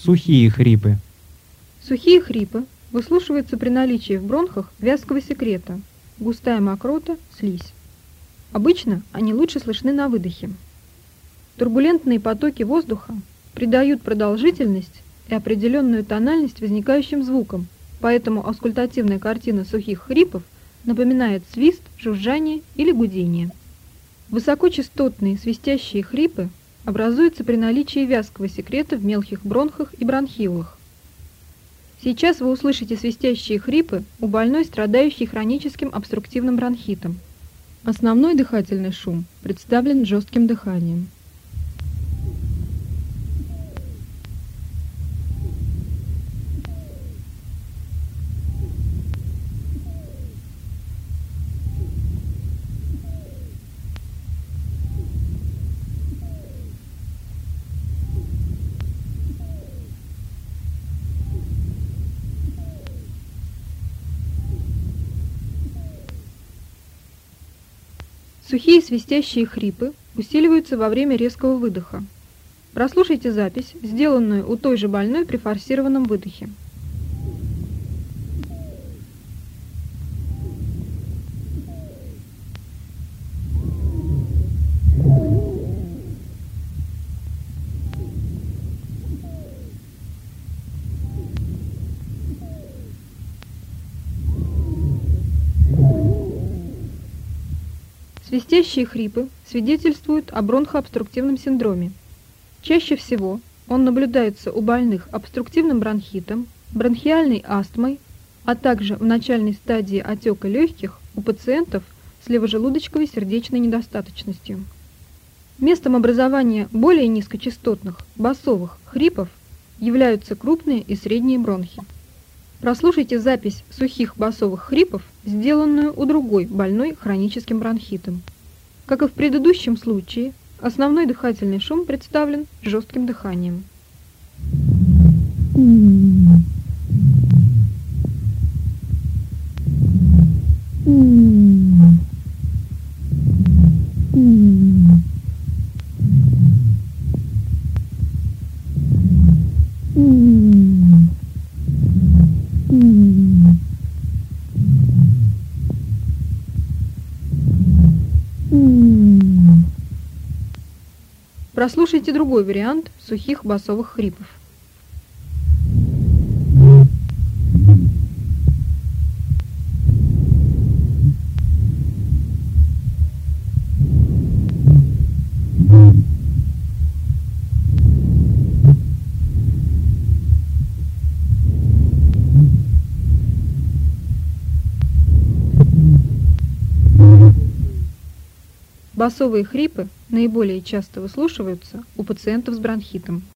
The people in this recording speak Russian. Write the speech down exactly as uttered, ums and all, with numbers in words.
Сухие хрипы. Сухие хрипы выслушиваются при наличии в бронхах вязкого секрета, густая мокрота, слизь. Обычно они лучше слышны на выдохе. Турбулентные потоки воздуха придают продолжительность и определенную тональность возникающим звукам, поэтому аускультативная картина сухих хрипов напоминает свист, жужжание или гудение. Высокочастотные свистящие хрипы образуются при наличии вязкого секрета в мелких бронхах и бронхиолах. Сейчас вы услышите свистящие хрипы у больной, страдающей хроническим обструктивным бронхитом. Основной дыхательный шум представлен жестким дыханием. Сухие свистящие хрипы усиливаются во время резкого выдоха. Прослушайте запись, сделанную у той же больной при форсированном выдохе. Свистящие хрипы свидетельствуют о бронхообструктивном синдроме. Чаще всего он наблюдается у больных обструктивным бронхитом, бронхиальной астмой, а также в начальной стадии отека легких у пациентов с левожелудочковой сердечной недостаточностью. Местом образования более низкочастотных басовых хрипов являются крупные и средние бронхи. Прослушайте запись сухих басовых хрипов, сделанную у другой больной хроническим бронхитом. Как и в предыдущем случае, основной дыхательный шум представлен жестким дыханием. Прослушайте другой вариант сухих басовых хрипов. Басовые хрипы наиболее часто выслушиваются у пациентов с бронхитом.